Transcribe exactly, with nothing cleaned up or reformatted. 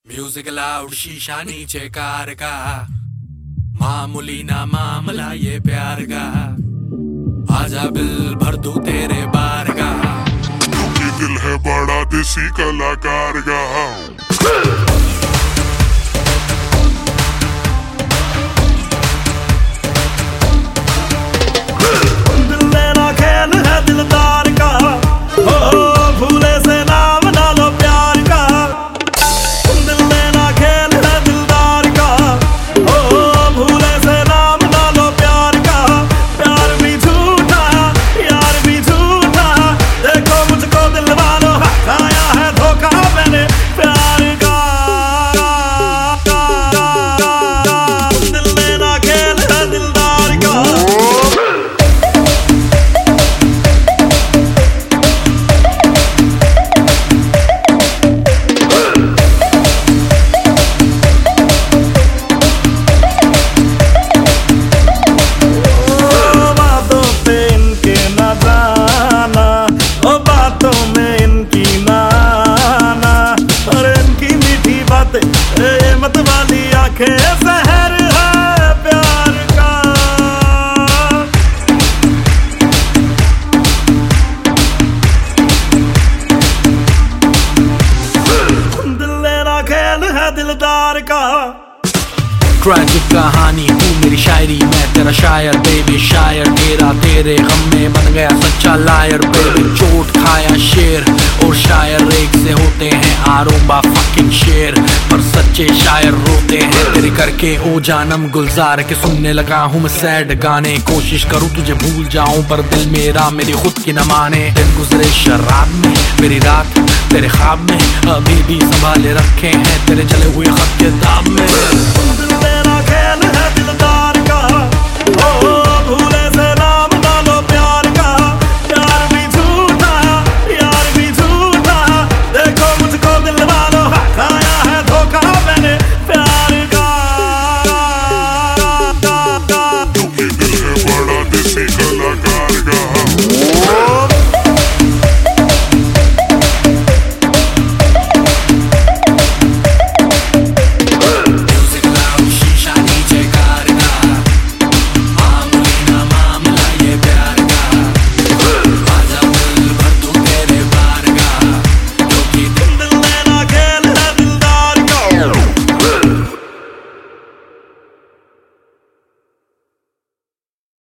Music loud शीशा नीचे car का, मामूली ना मामला ये प्यार का। आजा बिल भर दूं तेरे बार का, क्योंकि दिल है बड़ा देसी कलाकार का। दिल मेरा खेल है दिलदार का, हो भूले से नाम ना लो प्यार का। दिल मेरा खेल है दिलदार का, हो भूले से नाम ना लो प्यार का। प्यार भी झूठा यार भी झूठा, देखो मुझको दिल वालों खाया है धोखा मैंने प्यार का। दिल मेरा खेल है दिलदार का। ये मत वाली आंखें जहर है प्यार का। दिल मेरा खेल है दिलदार का। ट्रैजिक कहानी तू मेरी शायरी, मैं तेरा शायर बेबी। शायर तेरा तेरे गम में बन गया सच्चा लायर बेबी। चोट खाया शेर और शायर एक से होते हैं आरोबा फकिंग शेर, पर सच्चे शायर रोते हैं तेरे करके ओ जानम गुलजार के। सुनने लगा हूँ मैं सैड गाने, कोशिश करूँ तुझे भूल जाऊं पर दिल मेरा मेरी खुद की न माने। दिन गुजरे शराब में मेरी रात तेरे ख्वाब में, अभी भी संभाले रखे हैं तेरे चले हुए खत के दाब में।